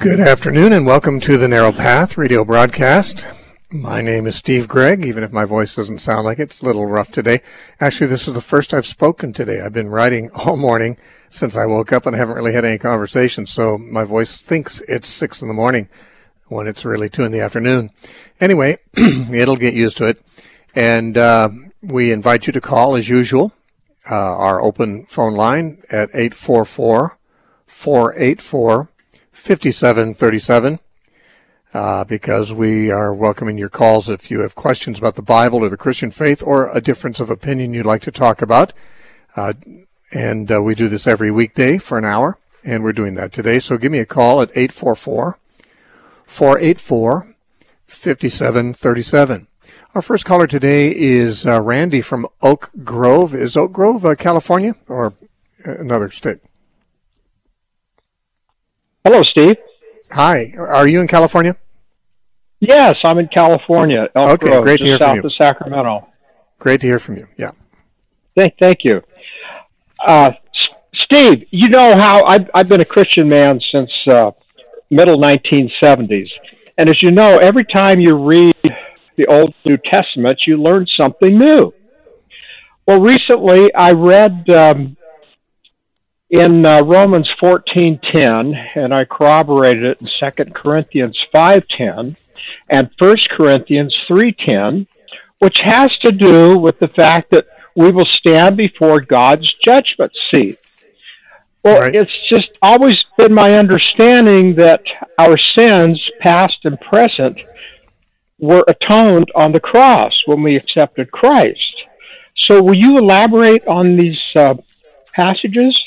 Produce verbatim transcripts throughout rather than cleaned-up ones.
Good afternoon and welcome to the Narrow Path radio broadcast. My name is Steve Gregg, even if my voice doesn't sound like it. It's a little rough today. Actually, this is the first I've spoken today. I've been writing all morning since I woke up and I haven't really had any conversation, so my voice thinks it's six in the morning when it's really two in the afternoon. Anyway, it'll get used to it. And uh, we invite you to call, as usual, uh, our open phone line at eight four four, four eight four, five seven three seven, uh, because we are welcoming your calls if you have questions about the Bible or the Christian faith or a difference of opinion you'd like to talk about. Uh, and uh, we do this every weekday for an hour, and we're doing that today. So give me a call at eight four four, four eight four, five seven three seven. Our first caller today is uh, Randy from Oak Grove. Is Oak Grove, uh, California, or another state? Hello, Steve. Hi. Are you in California? Yes, I'm in California. Elk okay, Grove, great to hear just from south you. of Sacramento. Great to hear from you. Yeah. Thank, thank you. Uh, S- Steve, you know how I've, I've been a Christian man since uh, middle nineteen seventies. And as you know, every time you read the Old New Testament, you learn something new. Well, recently I read um, in uh, Romans fourteen ten, and I corroborated it in Second Corinthians five ten and First Corinthians three ten, which has to do with the fact that we will stand before God's judgment seat. Well, Right. It's just always been my understanding that our sins, past and present, were atoned on the cross when we accepted Christ. So will you elaborate on these uh, passages?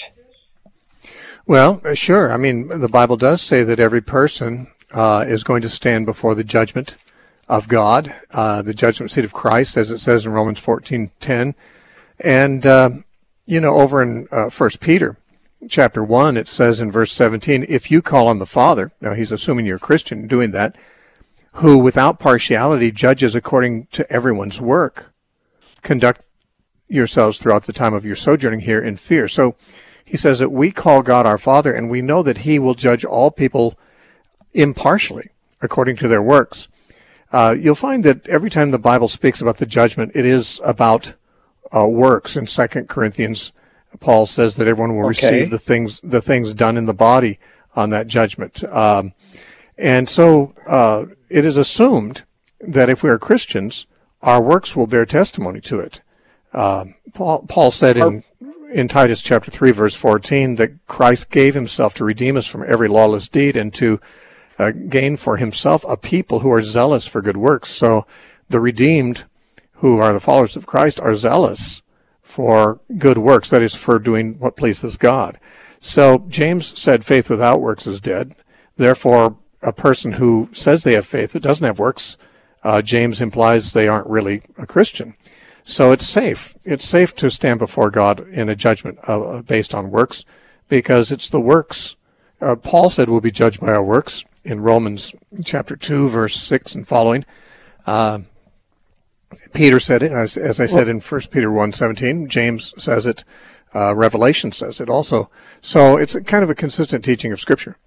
Well, uh, sure. I mean, the Bible does say that every person uh, is going to stand before the judgment of God, uh, the judgment seat of Christ, as it says in Romans fourteen ten. And, uh, you know, over in uh, First Peter chapter one, it says in verse seventeen, if you call on the Father, now he's assuming you're a Christian doing that, who without partiality judges according to everyone's work, conduct yourselves throughout the time of your sojourning here in fear. So he says that we call God our Father, and we know that he will judge all people impartially according to their works. Uh, you'll find that every time the Bible speaks about the judgment, it is about uh, works. In Second Corinthians, Paul says that everyone will Okay. receive the things the things done in the body on that judgment. Um, and so uh, it is assumed that if we are Christians, our works will bear testimony to it. Uh, Paul, Paul said in in Titus chapter three, verse fourteen, that Christ gave himself to redeem us from every lawless deed and to uh, gain for himself a people who are zealous for good works. So the redeemed, who are the followers of Christ, are zealous for good works, that is, for doing what pleases God. So James said faith without works is dead. Therefore, a person who says they have faith that doesn't have works, uh, James implies they aren't really a Christian. So it's safe. It's safe to stand before God in a judgment uh, based on works, because it's the works. Uh, Paul said we'll be judged by our works in Romans chapter two, verse six and following. Uh, Peter said it, as, as I said in First Peter one seventeen. James says it. Uh, Revelation says it also. So it's a kind of a consistent teaching of Scripture.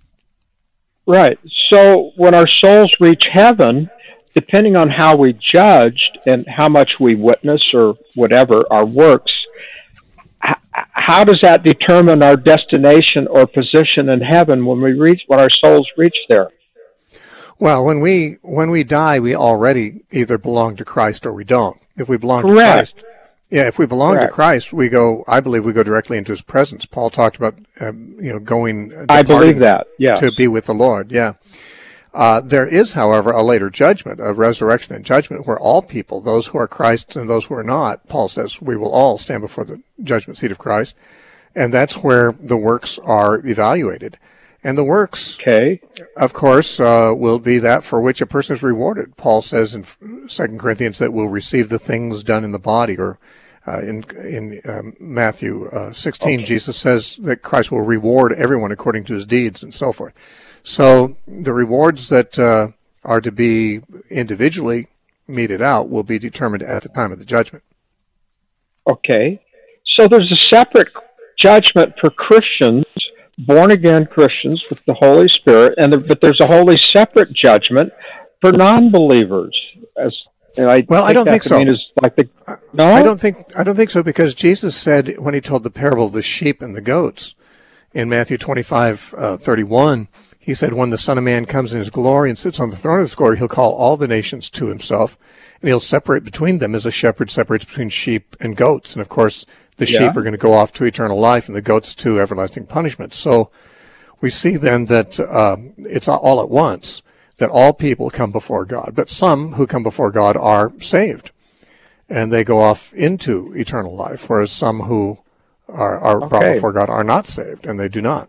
Right. So when our souls reach heaven, depending on how we judged and how much we witness or whatever, our works, h- how does that determine our destination or position in heaven when we reach, when our souls reach there? Well, when we when we die, we already either belong to Christ or we don't. If we belong Correct. to Christ, yeah, if we belong Correct. to Christ, we go. I believe we go directly into His presence. Paul talked about, um, you know, going. I believe departing that, yes. to be with the Lord. Yeah. Uh, there is, however, a later judgment, a resurrection and judgment, where all people, those who are Christ's and those who are not, Paul says we will all stand before the judgment seat of Christ, and that's where the works are evaluated. And the works, Okay. of course, uh, will be that for which a person is rewarded. Paul says in Second Corinthians that we'll receive the things done in the body, or uh, in in um, Matthew uh, sixteen, Okay. Jesus says that Christ will reward everyone according to his deeds and so forth. So the rewards that uh, are to be individually meted out will be determined at the time of the judgment. Okay. So there's a separate judgment for Christians born-again Christians with the Holy Spirit, and the, but there's a wholly separate judgment for non-believers. As and I well, I don't think so. Is like the, no, I don't think I don't think so because Jesus said when he told the parable of the sheep and the goats in Matthew twenty-five uh, thirty-one, he said, "When the Son of Man comes in his glory and sits on the throne of his glory, he'll call all the nations to himself, and he'll separate between them as a shepherd separates between sheep and goats." And of course, the yeah. sheep are going to go off to eternal life, and the goats to everlasting punishment. So we see then that uh, it's all at once, that all people come before God, but some who come before God are saved, and they go off into eternal life, whereas some who are, are okay. brought before God are not saved, and they do not.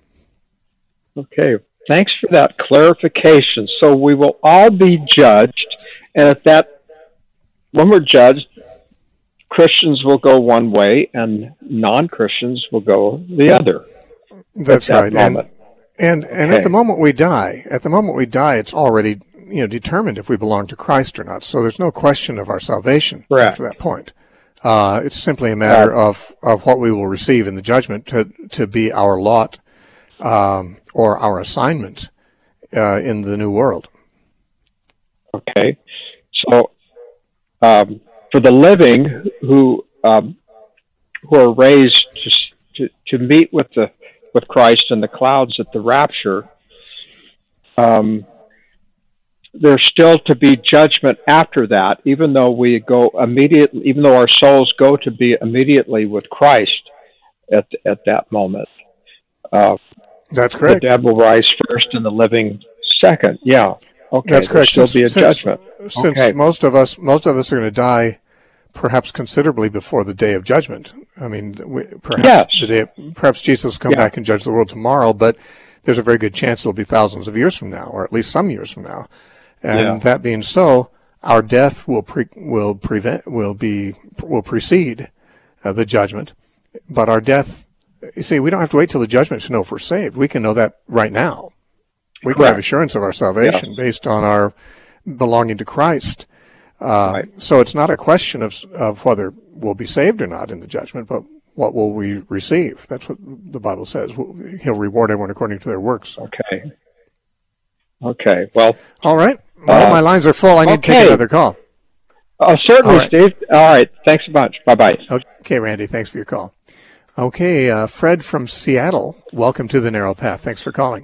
Okay, thanks for that clarification. So we will all be judged, and at that, when we're judged, Christians will go one way, and non-Christians will go the other. That's at that right. Moment. And and, and okay. at the moment we die, at the moment we die, it's already you know determined if we belong to Christ or not. So there's no question of our salvation Correct. After that point. Uh, it's simply a matter uh, of, of what we will receive in the judgment to to be our lot um, or our assignment uh, in the new world. Okay, so um, for the living who um, who are raised to, to to meet with the with Christ in the clouds at the rapture, um, there's still to be judgment after that, even though we go immediately, even though our souls go to be immediately with Christ at at that moment. Uh, That's correct. The dead will rise first and the living second. Yeah. Okay. That's correct. There'll Since, be a since, judgment. Since okay. most of us, most of us are going to die, perhaps considerably before the day of judgment. I mean, we, perhaps yes. today, perhaps Jesus will come yeah. back and judge the world tomorrow, but there's a very good chance it'll be thousands of years from now, or at least some years from now. And yeah. that being so, our death will pre, will prevent will be will precede uh, the judgment. But our death, you see, we don't have to wait till the judgment to know if we're saved. We can know that right now. We can Correct. have assurance of our salvation yes. based on our belonging to Christ. Uh, right. So it's not a question of of whether we'll be saved or not in the judgment, but what will we receive? That's what the Bible says. He'll reward everyone according to their works. Okay. Okay. Well. All right. Well, uh, my lines are full. I need okay. to take another call. Uh, certainly, right. Steve. All right. Thanks a bunch. Bye-bye. Okay, Randy. Thanks for your call. Okay, uh, Fred from Seattle. Welcome to the Narrow Path. Thanks for calling.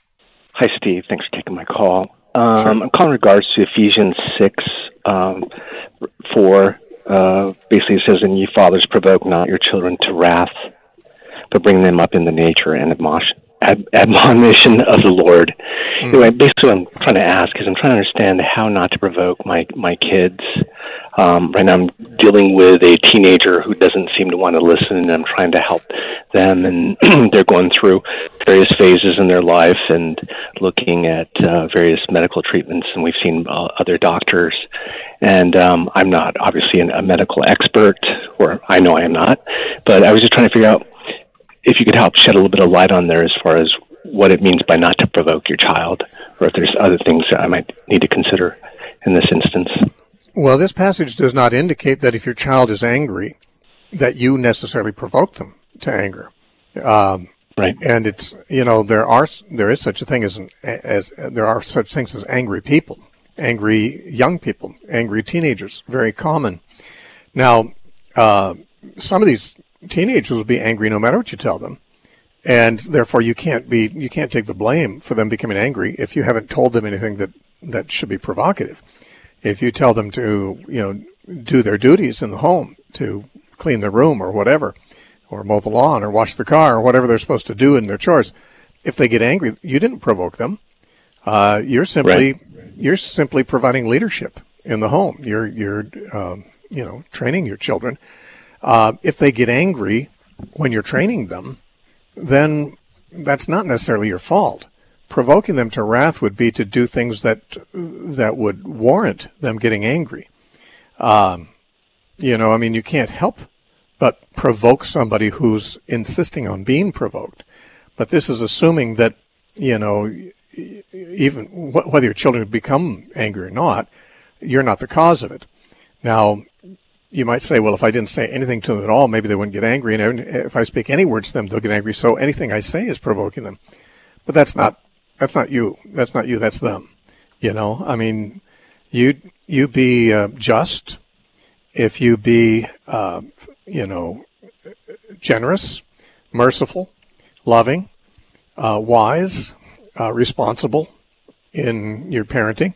Hi, Steve. Thanks for taking my call. Um, sure. I'm calling in regards to Ephesians six, um, four. Uh, basically, it says, "And ye fathers, provoke not your children to wrath, but bring them up in the nature and admonish, ad, admonition of the Lord." Mm. Anyway, basically, what I'm trying to ask is I'm trying to understand how not to provoke my my kids. Um, right now, I'm dealing with a teenager who doesn't seem to want to listen, and I'm trying to help them, and they're going through various phases in their life and looking at uh, various medical treatments, and we've seen uh, other doctors. And um, I'm not obviously an, a medical expert, or I know I am not, but I was just trying to figure out if you could help shed a little bit of light on there as far as what it means by not to provoke your child, or if there's other things that I might need to consider in this instance. Well, this passage does not indicate that if your child is angry, that you necessarily provoke them to anger. Um, right. And it's, you know, there are, there is such a thing as, as, there are such things as angry people, angry young people, angry teenagers, very common. Now, uh, some of these teenagers will be angry no matter what you tell them. And therefore you can't be, you can't take the blame for them becoming angry if you haven't told them anything that, that should be provocative. If you tell them to, you know, do their duties in the home, to clean their room or whatever, or mow the lawn or wash the car or whatever they're supposed to do in their chores, if they get angry, you didn't provoke them. Uh, you're simply, right. you're simply providing leadership in the home. You're, you're, um, you know, training your children. Uh, if they get angry when you're training them, then that's not necessarily your fault. Provoking them to wrath would be to do things that that would warrant them getting angry. Um, you know, I mean, you can't help but provoke somebody who's insisting on being provoked. But this is assuming that, you know, even whether your children become angry or not, you're not the cause of it. Now, you might say, well, if I didn't say anything to them at all, maybe they wouldn't get angry. And if I speak any words to them, they'll get angry. So anything I say is provoking them. But that's not, that's not you. That's not you. That's them. You know, I mean, you, you be uh, just if you be, uh, you know, generous, merciful, loving, uh, wise, uh, responsible in your parenting.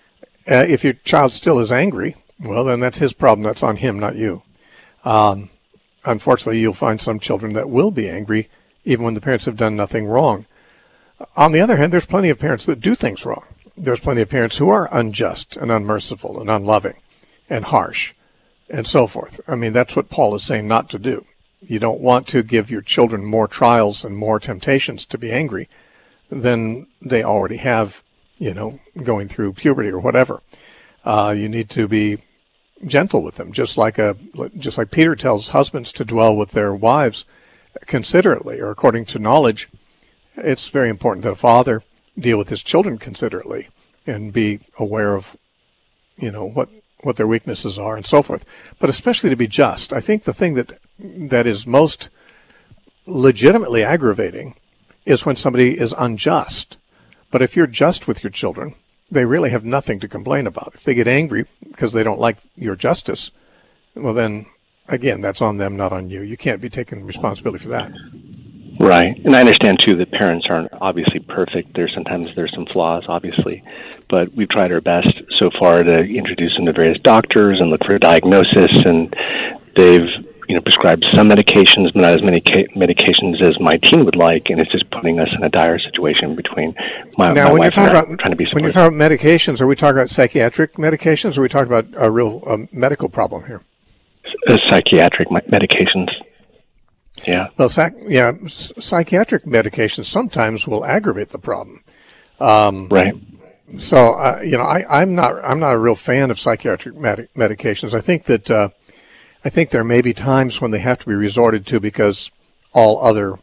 Uh, if your child still is angry, well, then that's his problem. That's on him, not you. Um, unfortunately, you'll find some children that will be angry even when the parents have done nothing wrong. On the other hand, there's plenty of parents that do things wrong. There's plenty of parents who are unjust and unmerciful and unloving and harsh and so forth. I mean, that's what Paul is saying not to do. You don't want to give your children more trials and more temptations to be angry than they already have, you know, going through puberty or whatever. Uh, you need to be gentle with them, just like a just like Peter tells husbands to dwell with their wives considerately, or according to knowledge. It's very important that a father deal with his children considerately and be aware of, you know, what what their weaknesses are and so forth. But especially to be just. I think the thing that that is most legitimately aggravating is when somebody is unjust. But if you're just with your children, they really have nothing to complain about. If they get angry because they don't like your justice, well then, again, that's on them, not on you. You can't be taking responsibility for that. Right. And I understand, too, that parents aren't obviously perfect. There's sometimes there's some flaws, obviously. But we've tried our best so far to introduce them to various doctors and look for a diagnosis. And they've, you know, prescribed some medications, but not as many ca- medications as my teen would like. And it's just putting us in a dire situation between my, now, my when wife you're and I about, trying to be when you're supportive. talking about medications, are we talking about psychiatric medications, or are we talking about a real um, medical problem here? Uh, psychiatric me- medications. Yeah. Well, psych- yeah, psychiatric medications sometimes will aggravate the problem. Um, right. So, uh, you know, I, I'm not, I'm not a real fan of psychiatric med- medications. I think that, uh, I think there may be times when they have to be resorted to because all other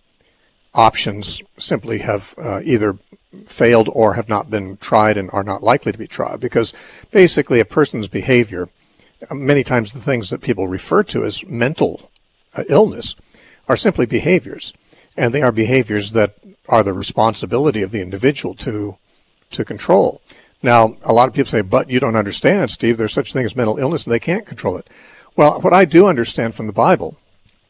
options simply have uh, either failed or have not been tried and are not likely to be tried. Because basically, a person's behavior, many times the things that people refer to as mental uh, illness, are simply behaviors, and they are behaviors that are the responsibility of the individual to to control. Now, a lot of people say, but you don't understand, Steve, there's such a thing as mental illness and they can't control it. Well, what I do understand from the Bible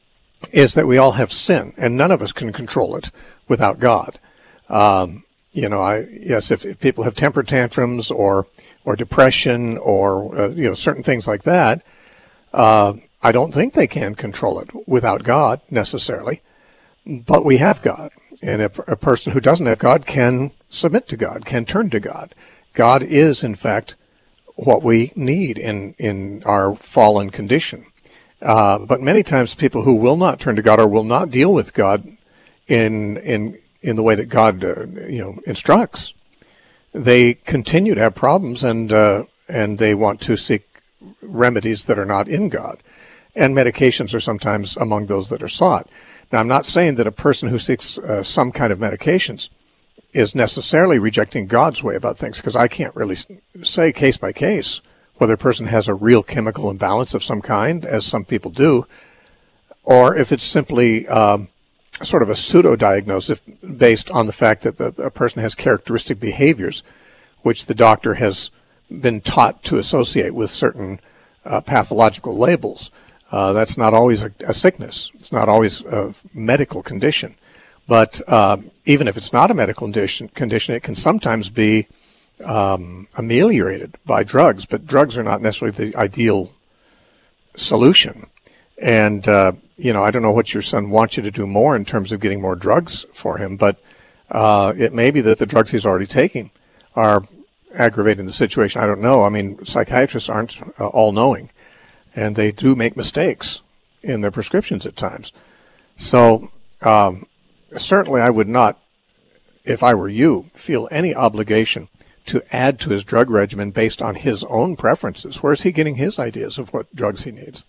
is that we all have sin, and none of us can control it without God. Um, you know, I yes, if, if people have temper tantrums or or depression or uh, you know certain things like that, uh, I don't think they can control it without God necessarily, but we have God. And a, a person who doesn't have God can submit to God, can turn to God. God is, in fact, what we need in, in our fallen condition. Uh, but many times people who will not turn to God or will not deal with God in in in the way that God uh, you know instructs, they continue to have problems and uh, and they want to seek remedies that are not in God. And medications are sometimes among those that are sought. Now, I'm not saying that a person who seeks uh, some kind of medications is necessarily rejecting God's way about things, because I can't really say case by case whether a person has a real chemical imbalance of some kind, as some people do, or if it's simply um, sort of a pseudo-diagnosis based on the fact that the, a person has characteristic behaviors which the doctor has been taught to associate with certain uh, pathological labels. Uh, that's not always a, a sickness. It's not always a medical condition. But uh, even if it's not a medical condition, condition it can sometimes be um, ameliorated by drugs. But drugs are not necessarily the ideal solution. And, uh, you know, I don't know what your son wants you to do more in terms of getting more drugs for him, but uh, it may be that the drugs he's already taking are aggravating the situation. I don't know. I mean, psychiatrists aren't uh, all-knowing. And they do make mistakes in their prescriptions at times. So um, certainly I would not, if I were you, feel any obligation to add to his drug regimen based on his own preferences. Where is he getting his ideas of what drugs he needs?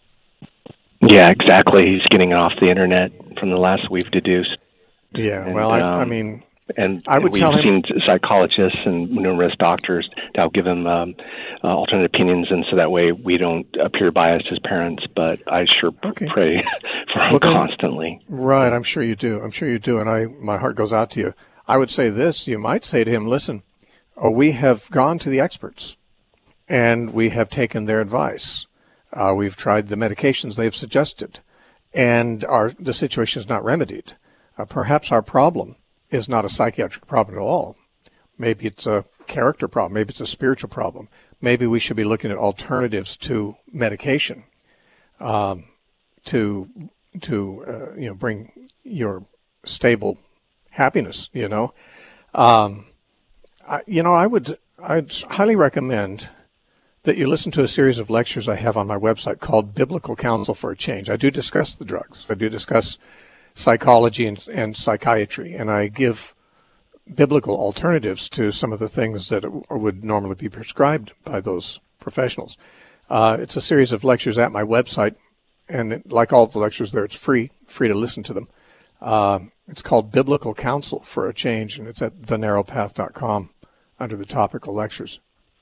Yeah, exactly. He's getting it off the internet from the last we've deduced. Yeah, and, well, I, um, I mean, And, I would and we've tell him, seen psychologists and numerous doctors that will give them um, uh, alternate opinions, and so that way we don't appear biased as parents. But I sure okay. pray for them well, then, constantly. Right, I'm sure you do. I'm sure you do, and I my heart goes out to you. I would say this: you might say to him, "Listen, oh, we have gone to the experts, and we have taken their advice. Uh, we've tried the medications they've suggested, and our the situation is not remedied. Uh, perhaps our problem is not a psychiatric problem at all. Maybe it's a character problem. Maybe it's a spiritual problem. Maybe we should be looking at alternatives to medication um, to to uh, you know bring your stable happiness. You know, um, I, you know I would I'd highly recommend that you listen to a series of lectures I have on my website called Biblical Counsel for a Change. I do discuss the drugs. I do discuss psychology and, and psychiatry, and I give biblical alternatives to some of the things that would normally be prescribed by those professionals. Uh, it's a series of lectures at my website, and it, like all the lectures there, it's free, free to listen to them. Uh, it's called Biblical Counsel for a Change, and it's at the narrow path dot com under the topical lectures.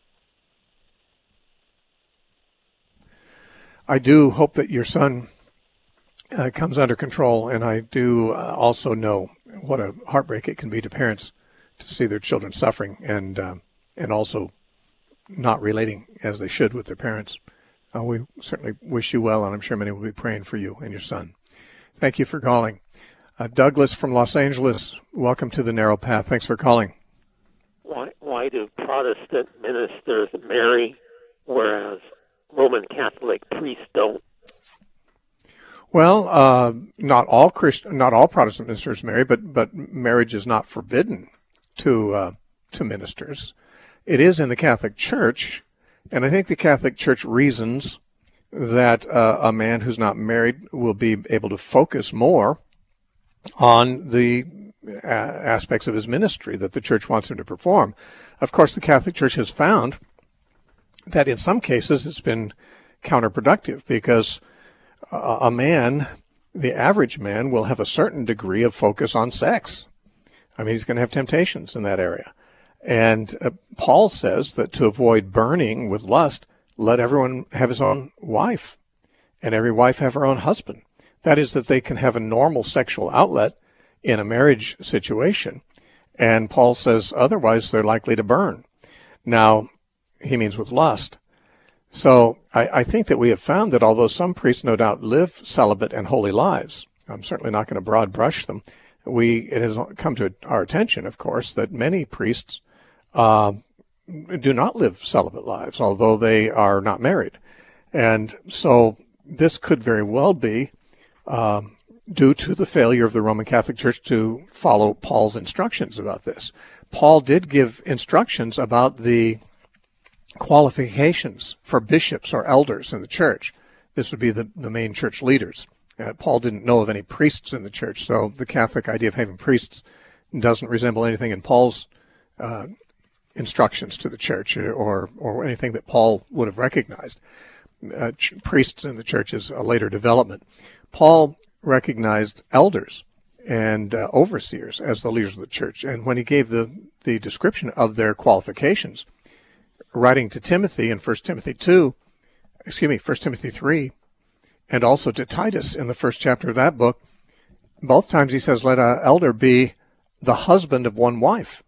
I do hope that your son Uh, comes under control, and I do uh, also know what a heartbreak it can be to parents to see their children suffering and uh, and also not relating as they should with their parents. Uh, we certainly wish you well, and I'm sure many will be praying for you and your son. Thank you for calling. Uh, Douglas from Los Angeles, welcome to the Narrow Path. Thanks for calling. Why, why do Protestant ministers marry, whereas Roman Catholic priests don't? Well, uh, not all Christ, not all Protestant ministers marry, but but marriage is not forbidden to uh, to ministers. It is in the Catholic Church, and I think the Catholic Church reasons that uh, a man who's not married will be able to focus more on the uh, aspects of his ministry that the Church wants him to perform. Of course, the Catholic Church has found that in some cases it's been counterproductive because a man, the average man, will have a certain degree of focus on sex. I mean, he's going to have temptations in that area. And uh, Paul says that to avoid burning with lust, let everyone have his own wife, and every wife have her own husband. That is, that they can have a normal sexual outlet in a marriage situation. And Paul says otherwise they're likely to burn. Now, he means with lust. So I, I think that we have found that although some priests no doubt live celibate and holy lives, I'm certainly not going to broad brush them, we it has come to our attention, of course, that many priests uh, do not live celibate lives, although they are not married. And so this could very well be uh, due to the failure of the Roman Catholic Church to follow Paul's instructions about this. Paul did give instructions about the qualifications for bishops or elders in the church. This would be the, the main church leaders. Uh, Paul didn't know of any priests in the church, so the Catholic idea of having priests doesn't resemble anything in Paul's uh, instructions to the church or, or anything that Paul would have recognized. Uh, ch- priests in the church is a later development. Paul recognized elders and uh, overseers as the leaders of the church, and when he gave the, the description of their qualifications, writing to Timothy in First Timothy two, excuse me, First Timothy three, and also to Titus in the first chapter of that book, both times he says, let an elder be the husband of one wife.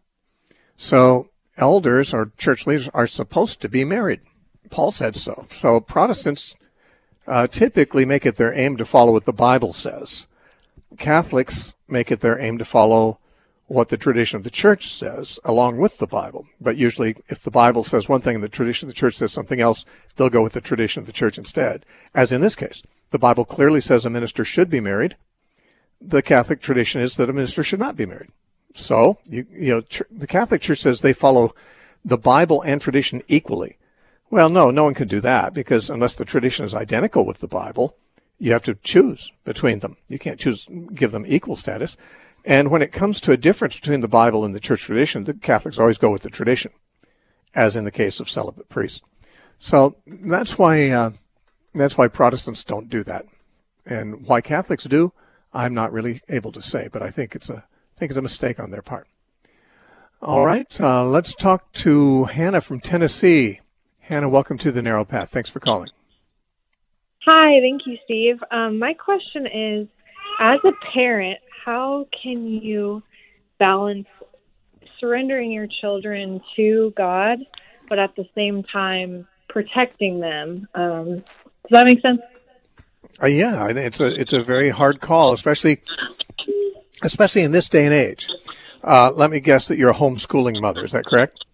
So elders or church leaders are supposed to be married. Paul said so. So Protestants uh, typically make it their aim to follow what the Bible says. Catholics make it their aim to follow what the tradition of the church says along with the Bible. But usually if the Bible says one thing and the tradition of the church says something else, they'll go with the tradition of the church instead. As in this case, the Bible clearly says a minister should be married. The Catholic tradition is that a minister should not be married. So, you, you know, tr- the Catholic Church says they follow the Bible and tradition equally. Well, no, no one can do that because unless the tradition is identical with the Bible, you have to choose between them. You can't choose, give them equal status. And when it comes to a difference between the Bible and the church tradition, the Catholics always go with the tradition, as in the case of celibate priests. So that's why uh, that's why Protestants don't do that, and why Catholics do, I'm not really able to say. But I think it's a I think it's a mistake on their part. All right, uh, let's talk to Hannah from Tennessee. Hannah, welcome to the Narrow Path. Thanks for calling. Hi, thank you, Steve. Um, my question is, as a parent, how can you balance surrendering your children to God, but at the same time protecting them? Um, does that make sense? Uh, yeah, it's a it's a very hard call, especially especially in this day and age. Uh, let me guess that you're a homeschooling mother. Is that correct?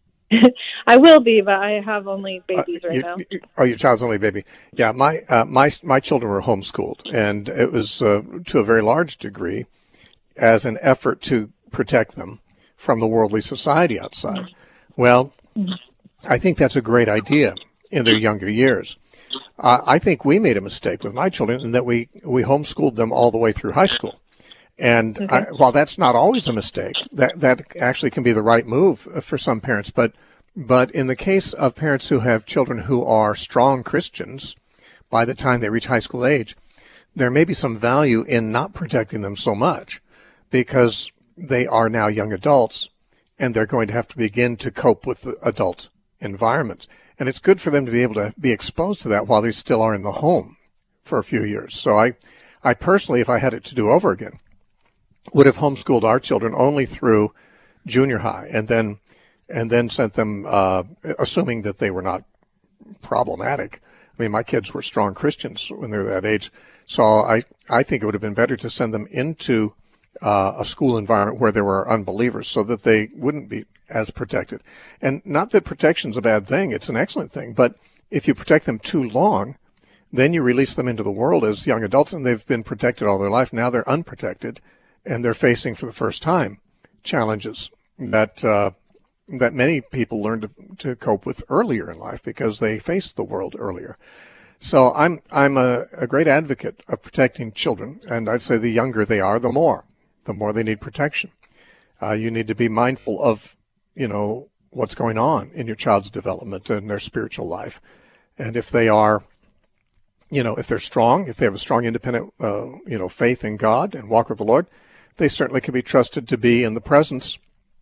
I will be, but I have only babies uh, right you, now. You, oh, your child's only a baby. Yeah, my uh, my my children were homeschooled, and it was uh, to a very large degree as an effort to protect them from the worldly society outside. Well, I think that's a great idea in their younger years. Uh, I think we made a mistake with my children in that we, we homeschooled them all the way through high school. And okay. I, while that's not always a mistake, that, that actually can be the right move for some parents. But, but in the case of parents who have children who are strong Christians by the time they reach high school age, there may be some value in not protecting them so much because they are now young adults and they're going to have to begin to cope with the adult environment. And it's good for them to be able to be exposed to that while they still are in the home for a few years. So I, I personally, if I had it to do over again, would have homeschooled our children only through junior high and then, and then sent them, uh, assuming that they were not problematic. I mean, my kids were strong Christians when they were that age. So I, I think it would have been better to send them into uh, a school environment where there were unbelievers so that they wouldn't be as protected. And not that protection's a bad thing. It's an excellent thing. But if you protect them too long, then you release them into the world as young adults and they've been protected all their life. Now they're unprotected and they're facing for the first time challenges that, uh, that many people learn to, to cope with earlier in life because they faced the world earlier. So I'm, I'm a, a great advocate of protecting children. And I'd say the younger they are, the more, the more they need protection. Uh, you need to be mindful of, you know, what's going on in your child's development and their spiritual life. And if they are, you know, if they're strong, if they have a strong, independent, uh, you know, faith in God and walk with the Lord, they certainly can be trusted to be in the presence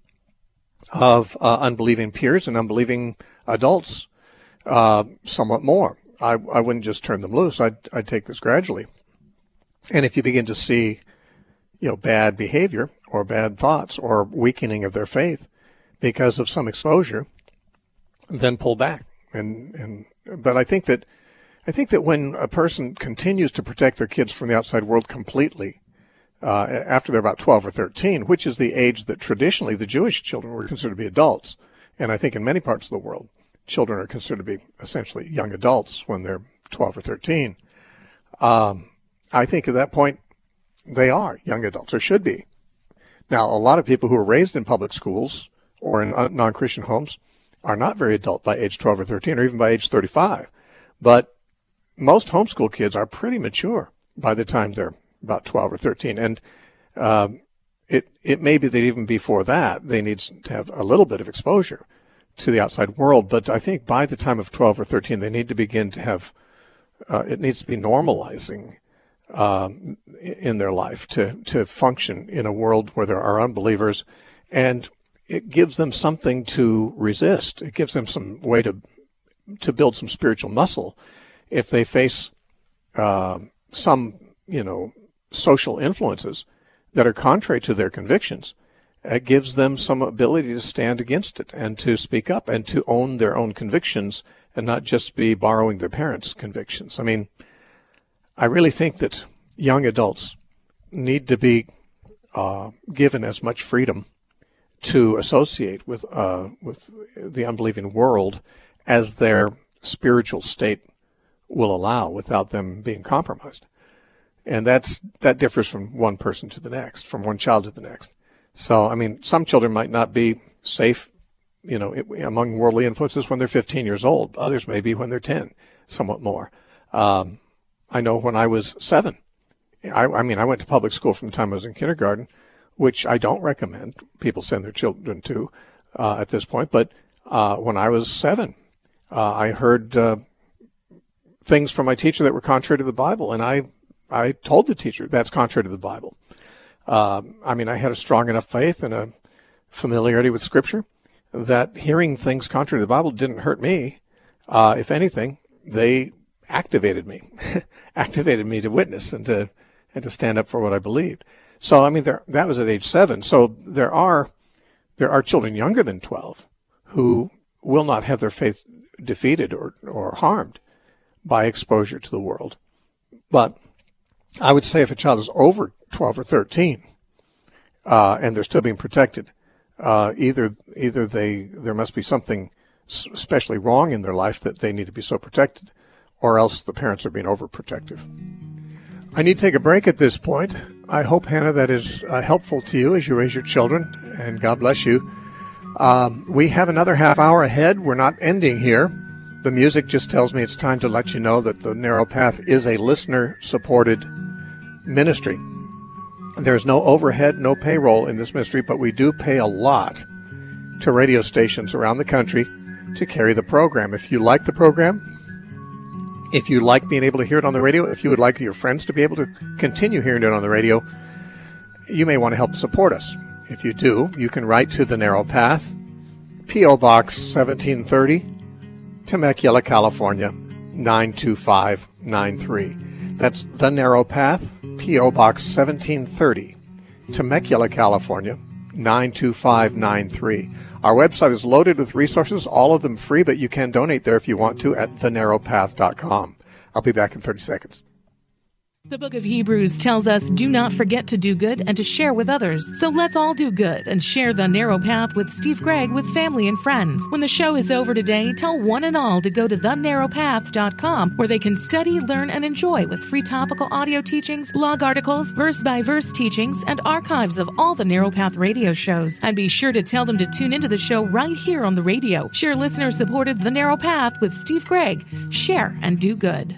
of uh, unbelieving peers and unbelieving adults uh, somewhat more. I, I wouldn't just turn them loose. I'd, I'd take this gradually. And if you begin to see, you know, bad behavior or bad thoughts or weakening of their faith because of some exposure, then pull back. And, and, but I think that, I think that when a person continues to protect their kids from the outside world completely, uh, after they're about twelve or thirteen, which is the age that traditionally the Jewish children were considered to be adults. And I think in many parts of the world, children are considered to be essentially young adults when they're twelve or thirteen. Um, I think at that point, they are young adults, or should be. Now, a lot of people who are raised in public schools or in non-Christian homes are not very adult by age twelve or thirteen, or even by age thirty-five. But most homeschool kids are pretty mature by the time they're about twelve or thirteen. And um, it, it may be that even before that, they need to have a little bit of exposure to the outside world. But I think by the time of twelve or thirteen, they need to begin to have, uh, it needs to be normalizing um, in their life to, to function in a world where there are unbelievers. And it gives them something to resist. It gives them some way to, to build some spiritual muscle. If they face uh, some, you know, social influences that are contrary to their convictions, it gives them some ability to stand against it and to speak up and to own their own convictions and not just be borrowing their parents' convictions. I mean, I really think that young adults need to be uh, given as much freedom to associate with uh, with the unbelieving world as their spiritual state will allow without them being compromised. And that's that differs from one person to the next, from one child to the next. So, I mean, some children might not be safe, you know, among worldly influences when they're fifteen years old. Others may be when they're ten, somewhat more. Um, I know when I was seven, I, I mean, I went to public school from the time I was in kindergarten, which I don't recommend people send their children to uh, at this point. But uh, when I was seven, uh, I heard uh, things from my teacher that were contrary to the Bible, and I I told the teacher that's contrary to the Bible. Uh, I mean, I had a strong enough faith and a familiarity with Scripture, that hearing things contrary to the Bible didn't hurt me. Uh, if anything, they activated me, activated me to witness and to and to stand up for what I believed. So, I mean, there, that was at age seven. So there are there are children younger than twelve who will not have their faith defeated or, or harmed by exposure to the world. But I would say if a child is over twelve or thirteen uh, and they're still being protected, uh, either either they there must be something especially wrong in their life that they need to be so protected, or else the parents are being overprotective. I need to take a break at this point. I hope, Hannah, that is uh, helpful to you as you raise your children, and God bless you. Um, we have another half hour ahead. We're not ending here. The music just tells me it's time to let you know that The Narrow Path is a listener-supported ministry. There's no overhead, no payroll in this ministry, but we do pay a lot to radio stations around the country to carry the program. If you like the program, if you like being able to hear it on the radio, if you would like your friends to be able to continue hearing it on the radio, you may want to help support us. If you do, you can write to The Narrow Path, P O. Box seventeen thirty, Temecula, California, nine two five nine three. That's The Narrow Path, P O. Box seventeen thirty, Temecula, California, nine two five nine three. Our website is loaded with resources, all of them free, but you can donate there if you want to at the narrow path dot com. I'll be back in thirty seconds. The book of Hebrews tells us, do not forget to do good and to share with others. So let's all do good and share The Narrow Path with Steve Gregg with family and friends. When the show is over today, tell one and all to go to the narrow path dot com, where they can study, learn, and enjoy with free topical audio teachings, blog articles, verse-by-verse teachings, and archives of all the Narrow Path radio shows. And be sure to tell them to tune into the show right here on the radio. Share listener-supported The Narrow Path with Steve Gregg. Share and do good.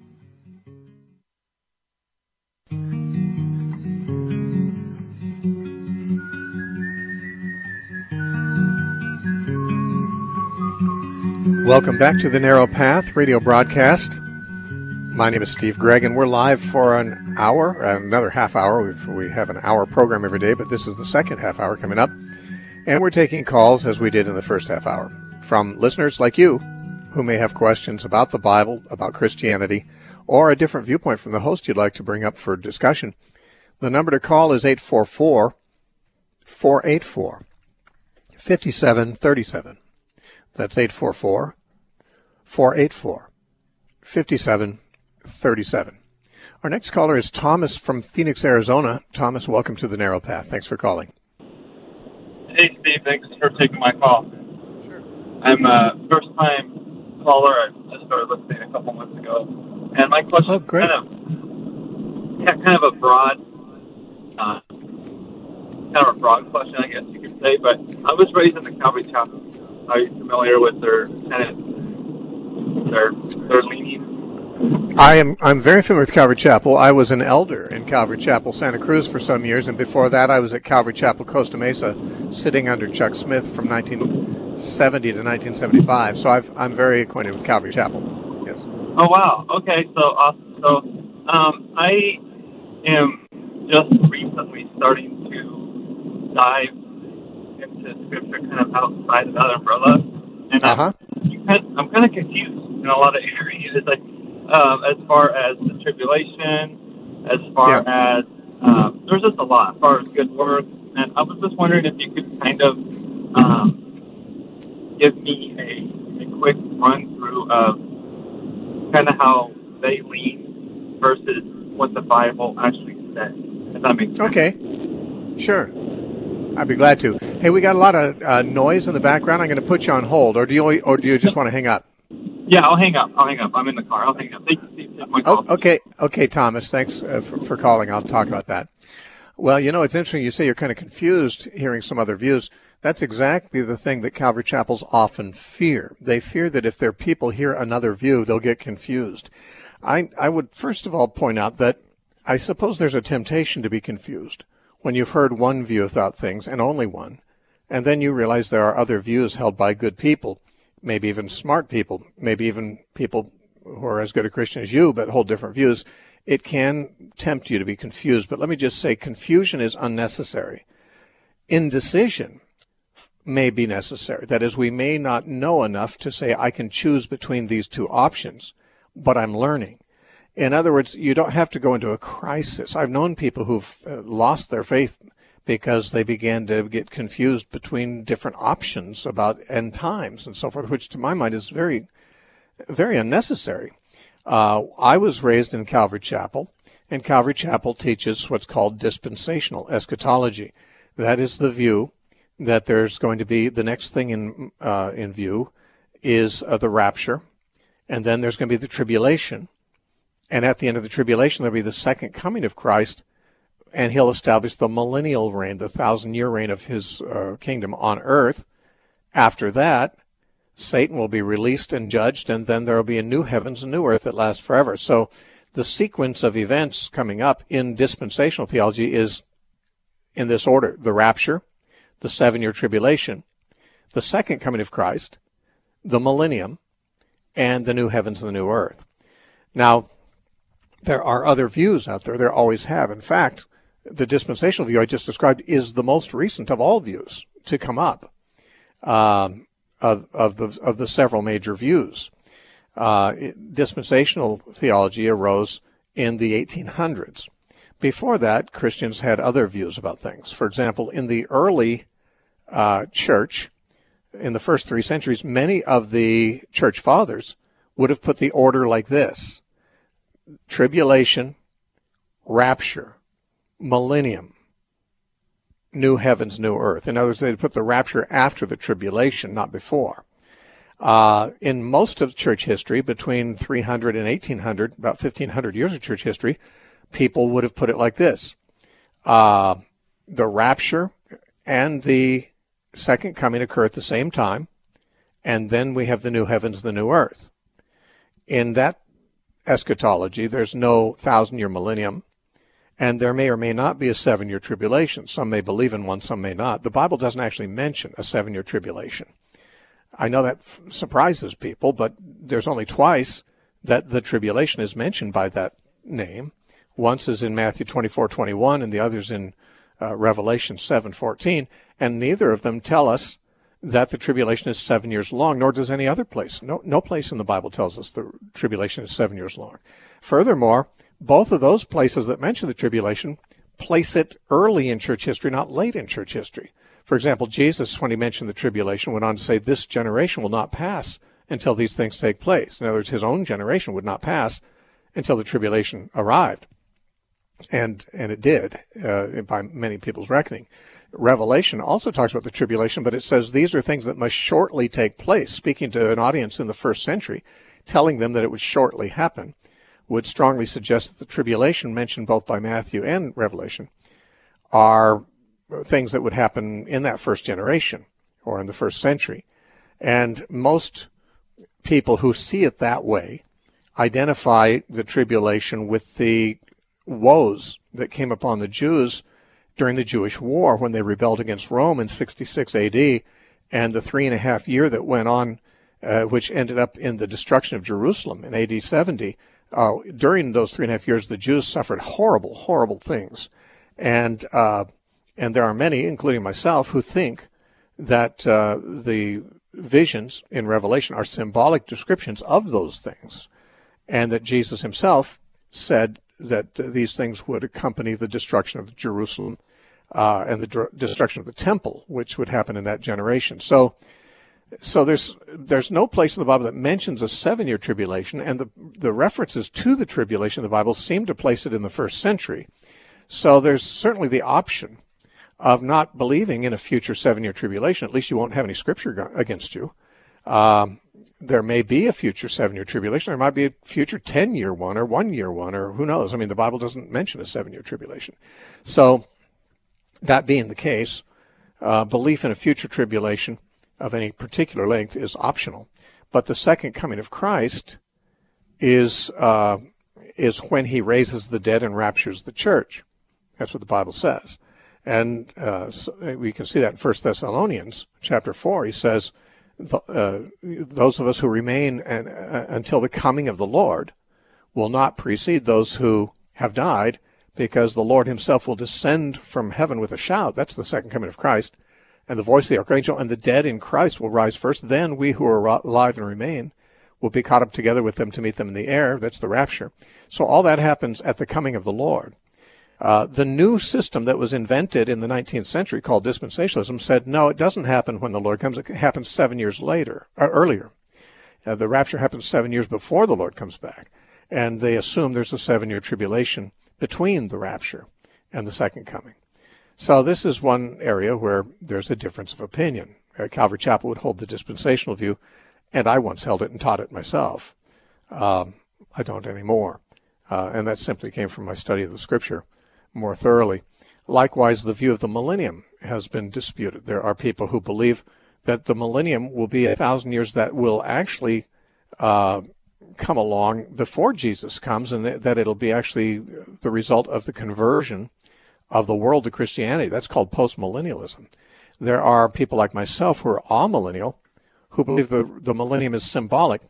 Welcome back to The Narrow Path radio broadcast. My name is Steve Gregg, and we're live for an hour, another half hour. We've, we have an hour program every day, but this is the second half hour coming up. And we're taking calls, as we did in the first half hour, from listeners like you who may have questions about the Bible, about Christianity, or a different viewpoint from the host you'd like to bring up for discussion. The number to call is eight four four, four eight four, five seven three seven. That's eight four four, four eight four, five seven three seven. Our next caller is Thomas from Phoenix, Arizona. Thomas, welcome to The Narrow Path. Thanks for calling. Hey, Steve. Thanks for taking my call. Sure. I'm a first-time caller. I just started listening a couple months ago. And my question oh, great. is kind of, kind of a broad, uh, kind of a broad question, I guess you could say. But I was raised in the Calvary Chapel. Are you familiar with their kind of their their leaning? I am. I'm very familiar with Calvary Chapel. I was an elder in Calvary Chapel, Santa Cruz, for some years, and before that, I was at Calvary Chapel, Costa Mesa, sitting under Chuck Smith from nineteen seventy to nineteen seventy-five. So I've, I'm very acquainted with Calvary Chapel. Yes. Oh wow. Okay. So awesome. So um, I am just recently starting to dive into Scripture kind of outside of that umbrella, and uh-huh. I'm, kind of, I'm kind of confused in a lot of areas, like um, as far as the tribulation, as far yeah. as um, there's just a lot as far as good works, and I was just wondering if you could kind of um, give me a, a quick run through of kind of how they lean versus what the Bible actually says. If that makes sense. Okay, sure. I'd be glad to. Hey, we got a lot of uh, noise in the background. I'm going to put you on hold, or do you or do you just want to hang up? Yeah, I'll hang up. I'll hang up. I'm in the car. I'll hang up. Thank you, Steve. Take my call. Oh, okay, okay, Thomas. Thanks uh, for, for calling. I'll talk about that. Well, you know, it's interesting. You say you're kind of confused hearing some other views. That's exactly the thing that Calvary Chapels often fear. They fear that if their people hear another view, they'll get confused. I I would first of all point out that I suppose there's a temptation to be confused when you've heard one view about things, and only one, and then you realize there are other views held by good people, maybe even smart people, maybe even people who are as good a Christian as you but hold different views. It can tempt you to be confused, but let me just say confusion is unnecessary. Indecision may be necessary. That is, we may not know enough to say, I can choose between these two options, but I'm learning. In other words, you don't have to go into a crisis. I've known people who've uh, lost their faith because they began to get confused between different options about end times and so forth, which to my mind is very, very unnecessary. Uh, I was raised in Calvary Chapel, and Calvary Chapel teaches what's called dispensational eschatology. That is the view that there's going to be the next thing in uh, in view is uh, the rapture, and then there's going to be the tribulation. And at the end of the tribulation, there'll be the second coming of Christ, and he'll establish the millennial reign, the thousand-year reign of his uh, kingdom on earth. After that, Satan will be released and judged, and then there will be a new heavens and new earth that lasts forever. So the sequence of events coming up in dispensational theology is in this order: the rapture, the seven-year tribulation, the second coming of Christ, the millennium, and the new heavens and the new earth. Now, there are other views out there. There always have. In fact, the dispensational view I just described is the most recent of all views to come up, um, of, of the of the several major views. Uh, dispensational theology arose in the eighteen hundreds. Before that, Christians had other views about things. For example, in the early uh, church, in the first three centuries, many of the church fathers would have put the order like this: tribulation, rapture, millennium, new heavens, new earth. In other words, they'd put the rapture after the tribulation, not before. Uh, in most of church history, between three hundred and eighteen hundred, about fifteen hundred years of church history, people would have put it like this: uh, the rapture and the second coming occur at the same time, and then we have the new heavens, the new earth. In that eschatology, there's no thousand-year millennium, and there may or may not be a seven-year tribulation. Some may believe in one, some may not. The Bible doesn't actually mention a seven-year tribulation. I know that f- surprises people, but there's only twice that the tribulation is mentioned by that name. Once is in Matthew twenty-four twenty-one, and the other's in uh, Revelation seven fourteen, and neither of them tell us that the tribulation is seven years long, nor does any other place. No, no place in the Bible tells us the tribulation is seven years long. Furthermore, both of those places that mention the tribulation place it early in church history, not late in church history. For example, Jesus, when he mentioned the tribulation, went on to say, this generation will not pass until these things take place. In other words, his own generation would not pass until the tribulation arrived. And and it did, uh, by many people's reckoning. Revelation also talks about the tribulation, but it says these are things that must shortly take place. Speaking to an audience in the first century, telling them that it would shortly happen, would strongly suggest that the tribulation mentioned both by Matthew and Revelation are things that would happen in that first generation or in the first century. And most people who see it that way identify the tribulation with the woes that came upon the Jews during the Jewish War when they rebelled against Rome in sixty-six A D, and the three and a half year that went on, uh, which ended up in the destruction of Jerusalem in A D seventy. Uh, during those three and a half years, the Jews suffered horrible, horrible things. And uh, and there are many, including myself, who think that uh, the visions in Revelation are symbolic descriptions of those things, and that Jesus himself said that these things would accompany the destruction of Jerusalem uh, and the dr- destruction of the temple, which would happen in that generation. So so there's there's no place in the Bible that mentions a seven-year tribulation, and the, the references to the tribulation in the Bible seem to place it in the first century. So there's certainly the option of not believing in a future seven-year tribulation. At least you won't have any scripture against you. Um, there may be a future seven-year tribulation. There might be a future ten-year one or one-year one, or who knows. I mean, the Bible doesn't mention a seven-year tribulation. So that being the case, uh, belief in a future tribulation of any particular length is optional. But the second coming of Christ is uh, is when he raises the dead and raptures the church. That's what the Bible says. And uh, so we can see that in First Thessalonians chapter four. He says, uh, those of us who remain and, uh, until the coming of the Lord will not precede those who have died, because the Lord himself will descend from heaven with a shout. That's the second coming of Christ. and the voice of the archangel, and the dead in Christ will rise first. Then we who are alive and remain will be caught up together with them to meet them in the air. That's the rapture. So all that happens at the coming of the Lord. Uh, the new system that was invented in the nineteenth century called dispensationalism said, no, it doesn't happen when the Lord comes. It happens seven years later, or earlier. Uh, the rapture happens seven years before the Lord comes back. And they assume there's a seven-year tribulation between the rapture and the second coming. So this is one area where there's a difference of opinion. Uh, Calvary Chapel would hold the dispensational view, and I once held it and taught it myself. Um, I don't anymore. Uh, and that simply came from my study of the Scripture more thoroughly. Likewise, the view of the millennium has been disputed. There are people who believe that the millennium will be a thousand years that will actually uh, come along before Jesus comes, and that it'll be actually the result of the conversion of the world to Christianity. That's called postmillennialism. There are people like myself who are amillennial who believe the, the millennium is symbolic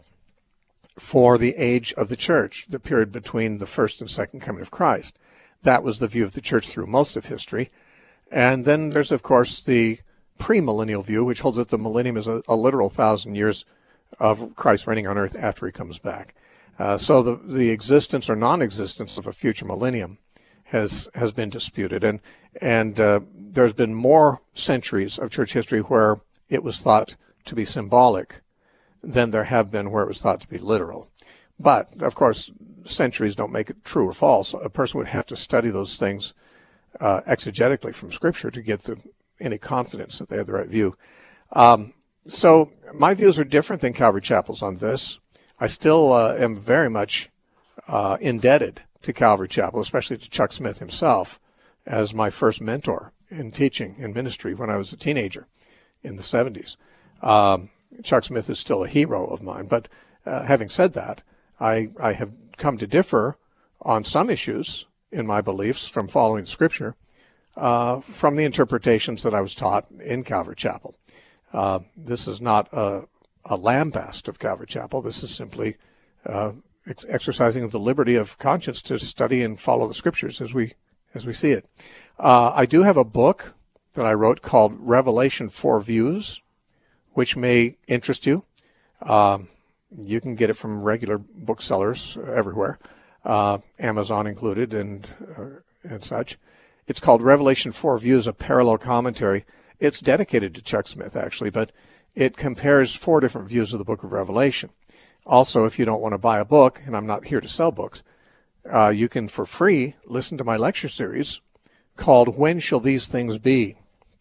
for the age of the church, the period between the first and second coming of Christ. That was the view of the church through most of history. And then there's, of course, the premillennial view, which holds that the millennium is a, a literal thousand years of Christ reigning on earth after he comes back. Uh, so the, the existence or non-existence of a future millennium has has been disputed, and and uh, there's been more centuries of church history where it was thought to be symbolic than there have been where it was thought to be literal. But of course, centuries don't make it true or false. A person would have to study those things uh, exegetically from Scripture to get the, any confidence that they had the right view. Um, so my views are different than Calvary Chapel's on this. I still uh, am very much uh, indebted to Calvary Chapel, especially to Chuck Smith himself, as my first mentor in teaching and ministry when I was a teenager in the seventies. Um, Chuck Smith is still a hero of mine, but uh, having said that, I, I have come to differ on some issues in my beliefs from following Scripture uh, from the interpretations that I was taught in Calvary Chapel. Uh, this is not a, a lambast of Calvary Chapel. This is simply uh, ex- exercising the liberty of conscience to study and follow the Scriptures as we as we see it. Uh, I do have a book that I wrote called Revelation Four Views, which may interest you. Um, you can get it from regular booksellers everywhere, uh, Amazon included, and uh, and such. It's called Revelation Four Views, a parallel commentary. It's dedicated to Chuck Smith, actually, but it compares four different views of the book of Revelation. Also, if you don't want to buy a book, and I'm not here to sell books, uh, you can, for free, listen to my lecture series called When Shall These Things Be?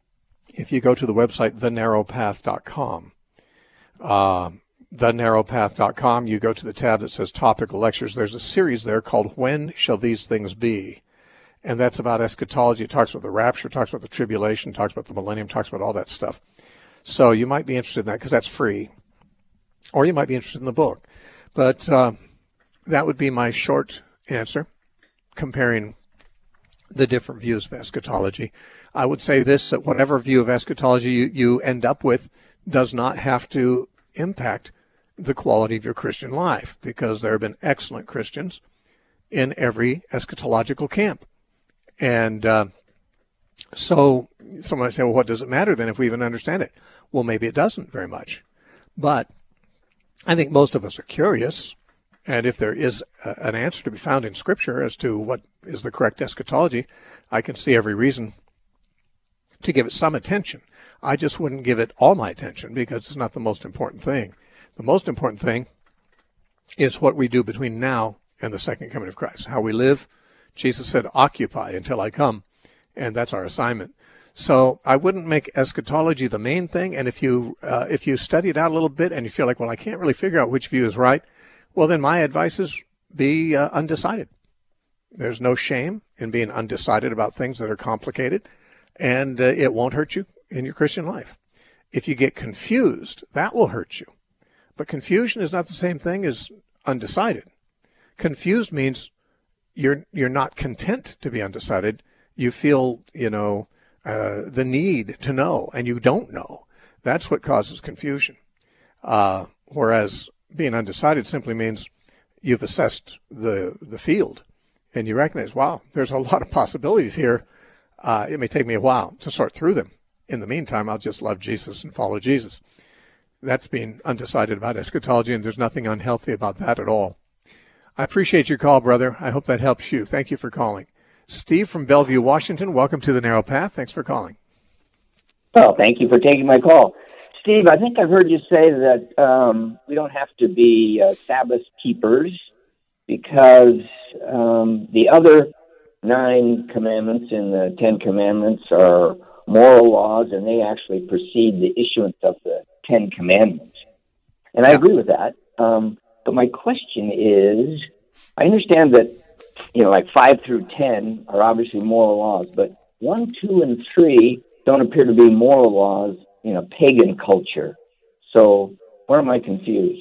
If you go to the website the narrow path dot com, uh, the narrow path dot com, you go to the tab that says Topical Lectures. There's a series there called When Shall These Things Be? And that's about eschatology. It talks about the rapture, talks about the tribulation, talks about the millennium, talks about all that stuff. So you might be interested in that because that's free. Or you might be interested in the book. But uh, that would be my short answer, comparing the different views of eschatology. I would say this, that whatever view of eschatology you, you end up with does not have to impact the quality of your Christian life, because there have been excellent Christians in every eschatological camp. And uh, so someone might say, well, what does it matter then if we even understand it? Well, maybe it doesn't very much. But I think most of us are curious. And if there is a, an answer to be found in Scripture as to what is the correct eschatology, I can see every reason to give it some attention. I just wouldn't give it all my attention because it's not the most important thing. The most important thing is what we do between now and the second coming of Christ, how we live. Jesus said, occupy until I come, and that's our assignment. So I wouldn't make eschatology the main thing, and if you uh, if you study it out a little bit and you feel like, well, I can't really figure out which view is right, well, then my advice is be uh, undecided. There's no shame in being undecided about things that are complicated, and uh, it won't hurt you in your Christian life. If you get confused, that will hurt you. But confusion is not the same thing as undecided. Confused means you're you're not content to be undecided. You feel, you know, uh, the need to know, and you don't know. That's what causes confusion. Uh, whereas being undecided simply means you've assessed the the field, and you recognize, wow, there's a lot of possibilities here. Uh, it may take me a while to sort through them, in the meantime, I'll just love Jesus and follow Jesus. That's being undecided about eschatology, and there's nothing unhealthy about that at all. I appreciate your call, brother. I hope that helps you. Thank you for calling. Steve from Bellevue, Washington, welcome to the Narrow Path. Thanks for calling. Well, thank you for taking my call. Steve, I think I've heard you say that um, we don't have to be uh, Sabbath keepers because um, the other nine commandments in the Ten Commandments are moral laws, and they actually precede the issuance of the Ten Commandments. And I agree with that. Um, but my question is, I understand that, you know, like five through ten are obviously moral laws, but one, two, and three don't appear to be moral laws in a pagan culture. So where am I confused?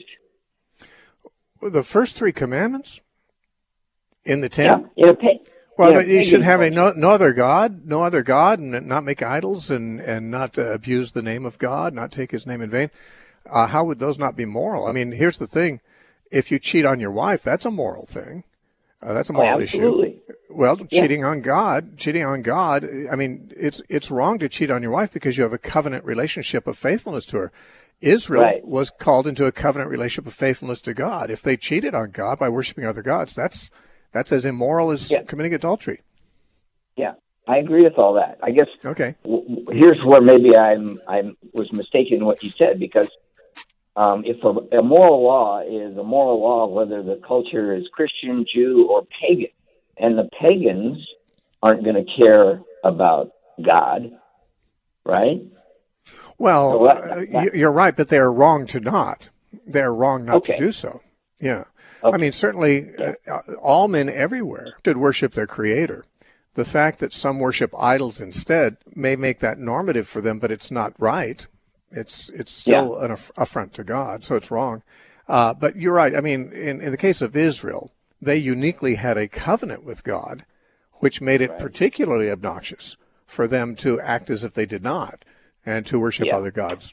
The first three commandments in the ten? Yeah, in a pa- Well, in a you should have a culture. no, no other God, no other God, and not make idols, and, and not uh, abuse the name of God, not take his name in vain. Uh, how would those not be moral? I mean, here's the thing. If you cheat on your wife, that's a moral thing. Uh, that's a moral oh, absolutely. issue. Well, Yeah. cheating on God, cheating on God, I mean, it's it's wrong to cheat on your wife because you have a covenant relationship of faithfulness to her. Israel Right. was called into a covenant relationship of faithfulness to God. If they cheated on God by worshiping other gods, that's that's as immoral as Yeah. committing adultery. Yeah, I agree with all that. I guess Okay. w- w- here's where maybe I'm I was mistaken in what you said, because um, if a, a moral law is a moral law, whether the culture is Christian, Jew, or pagan, and the pagans aren't going to care about God, right? Well, So that- uh, that- y- you're right, but they are wrong to not. They're wrong not Okay. to do so. Yeah. Okay. I mean, certainly uh, all men everywhere should worship their Creator. The fact that some worship idols instead may make that normative for them, but it's not right. It's it's still an aff- affront to God, so it's wrong. Uh, but you're right. I mean, in, in the case of Israel, they uniquely had a covenant with God, which made it Right. particularly obnoxious for them to act as if they did not and to worship Yeah. other gods.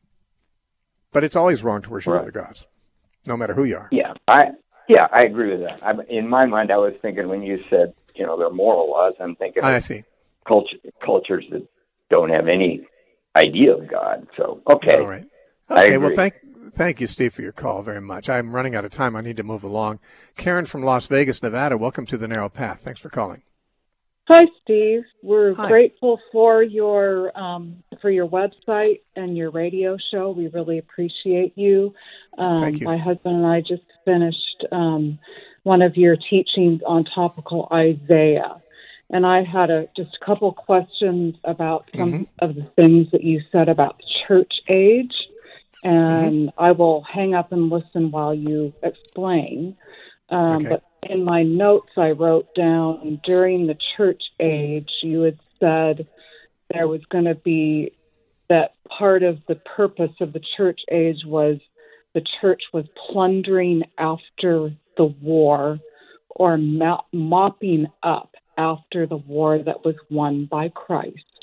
But it's always wrong to worship Right. other gods, no matter who you are. Yeah, I yeah I agree with that. I, in my mind, I was thinking when you said, you know, they're moral laws, I'm thinking I of see. culture, cultures that don't have any idea of God. So okay, All right. I Okay, well, agree. thank thank you, Steve, for your call very much. I'm running out of time. I need to move along. Karen from Las Vegas, Nevada, welcome to the Narrow Path. Thanks for calling. Hi, Steve. We're Hi. grateful for your um, for your website and your radio show. We really appreciate you. Um, Thank you. My husband and I just finished um, one of your teachings on topical Isaiah, and I had a just a couple questions about some Mhm. of the things that you said about the church age, and Mm-hmm. I will hang up and listen while you explain. Um, Okay. But in my notes, I wrote down during the church age, you had said there was going to be that part of the purpose of the church age was the church was plundering after the war or mo- mopping up after the war that was won by Christ.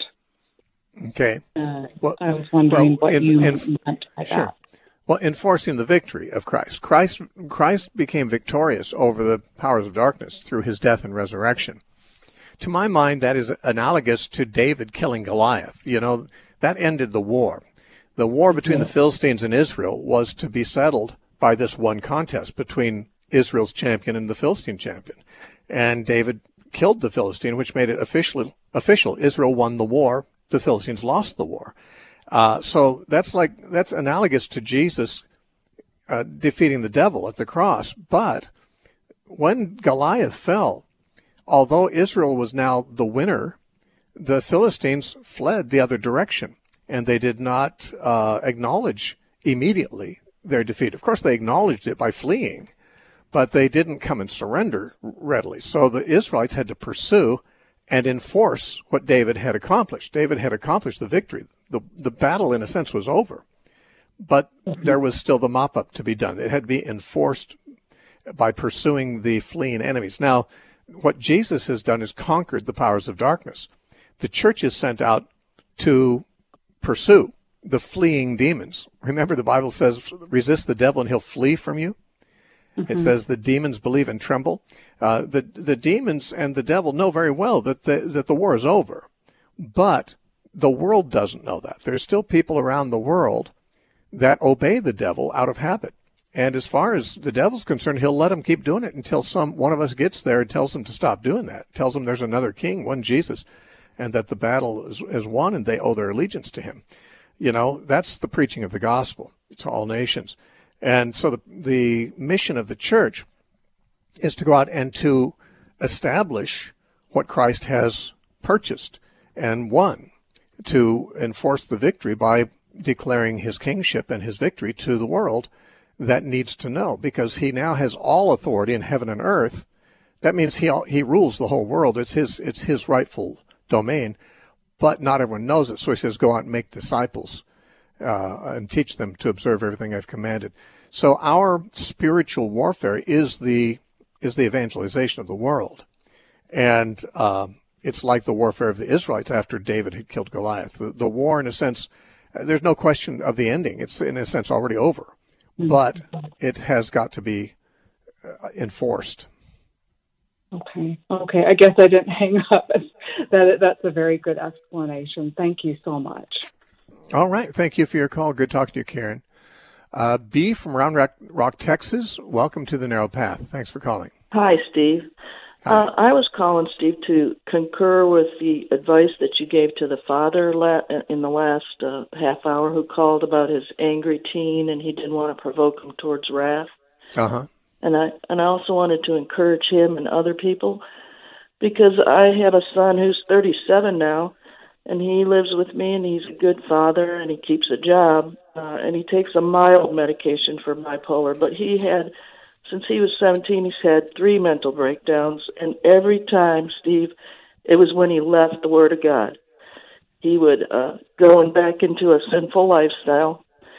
Okay. Uh, Well- I was wondering well, what in- you in- meant by Sure. that. Well, enforcing the victory of Christ. Christ Christ became victorious over the powers of darkness through his death and resurrection. To my mind, that is analogous to David killing Goliath. You know, that ended the war. The war between the Philistines and Israel was to be settled by this one contest between Israel's champion and the Philistine champion. And David killed the Philistine, which made it official. official. Israel won the war. The Philistines lost the war. Uh, so that's like that's analogous to Jesus uh, defeating the devil at the cross. But when Goliath fell, although Israel was now the winner, the Philistines fled the other direction, and they did not uh, acknowledge immediately their defeat. Of course, they acknowledged it by fleeing, but they didn't come and surrender readily. So the Israelites had to pursue and enforce what David had accomplished. David had accomplished the victory. The, the battle, in a sense, was over, but there was still the mop-up to be done. It had to be enforced by pursuing the fleeing enemies. Now, what Jesus has done is conquered the powers of darkness. The church is sent out to pursue the fleeing demons. Remember, the Bible says, resist the devil and he'll flee from you. Mm-hmm. It says the demons believe and tremble. Uh, the the demons and the devil know very well that the, that the war is over, but the world doesn't know that. There's still people around the world that obey the devil out of habit. And as far as the devil's concerned, he'll let them keep doing it until some one of us gets there and tells them to stop doing that, tells them there's another king, one Jesus, and that the battle is, is won and they owe their allegiance to him. You know, that's the preaching of the gospel to all nations. And so the, the mission of the church is to go out and to establish what Christ has purchased and won, to enforce the victory by declaring his kingship and his victory to the world that needs to know, because he now has all authority in heaven and earth. That means he he rules the whole world. It's his it's his rightful domain, but not everyone knows it. So he says, go out and make disciples uh, and teach them to observe everything I've commanded. So our spiritual warfare is the is the evangelization of the world, and uh, it's like the warfare of the Israelites after David had killed Goliath. The, the war, in a sense, there's no question of the ending. It's in a sense already over, but it has got to be uh, enforced. Okay. Okay. I guess I didn't hang up. that that's a very good explanation. Thank you so much. All right. Thank you for your call. Good talking to you, Karen. Uh, B from Round Rock, Rock, Texas. Welcome to the Narrow Path. Thanks for calling. Hi, Steve. Hi. Uh, I was calling, Steve, to concur with the advice that you gave to the father la- in the last uh, half hour who called about his angry teen and he didn't want to provoke him towards wrath. Uh-huh. And I and I also wanted to encourage him and other people, because I have a son who's thirty-seven now, and he lives with me, and he's a good father, and he keeps a job, uh, and he takes a mild medication for bipolar. But he had, since he was seventeen, he's had three mental breakdowns, and every time, Steve, it was when he left the Word of God. He would uh, go and back into a sinful lifestyle.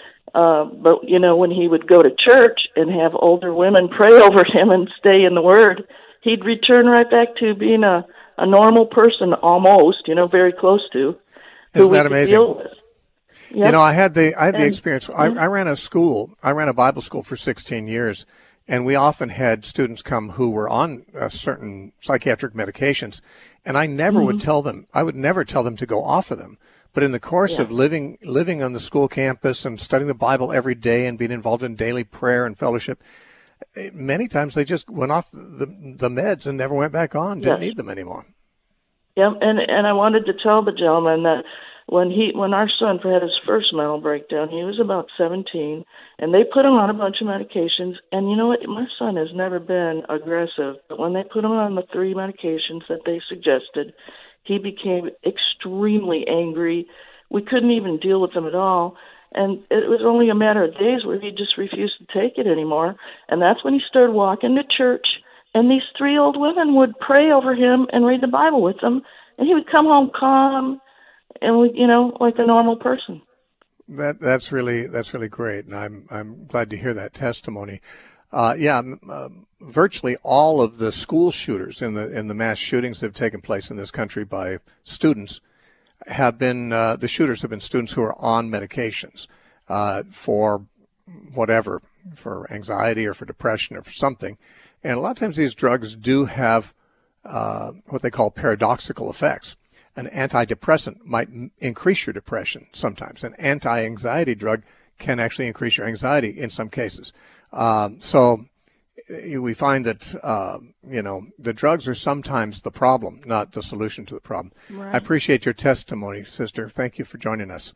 Uh, but, you know, when he would go to church and have older women pray over him and stay in the Word, he'd return right back to being a, a normal person almost, you know, very close to. Isn't that amazing? Yep. You know, I had the I had the And- experience. I, I ran a school. I ran a Bible school for sixteen years, and we often had students come who were on uh, certain psychiatric medications, and I never would Mhm. tell them. I would never tell them to go off of them. But in the course Yeah. of living living on the school campus and studying the Bible every day and being involved in daily prayer and fellowship, eh, many times they just went off the the meds and never went back on. Didn't Yes. need them anymore. Yeah, and and I wanted to tell the gentleman that when he when our son had his first mental breakdown, he was about seventeen, and they put him on a bunch of medications. And you know what? My son has never been aggressive, but when they put him on the three medications that they suggested, he became extremely angry. We couldn't even deal with him at all. And it was only a matter of days where he just refused to take it anymore. And that's when he started walking to church. And these three old women would pray over him and read the Bible with him. And he would come home calm and, you know, like a normal person. That that's really that's really great, and I'm I'm glad to hear that testimony. Uh, yeah, m- uh, virtually all of the school shooters in the in the mass shootings that have taken place in this country by students have been uh, the shooters have been students who are on medications uh, for whatever, for anxiety or for depression or for something, and a lot of times these drugs do have uh, what they call paradoxical effects. An antidepressant might m- increase your depression sometimes. An anti-anxiety drug can actually increase your anxiety in some cases. Um, so eh, we find that, uh, you know, the drugs are sometimes the problem, not the solution to the problem. Right. I appreciate your testimony, sister. Thank you for joining us.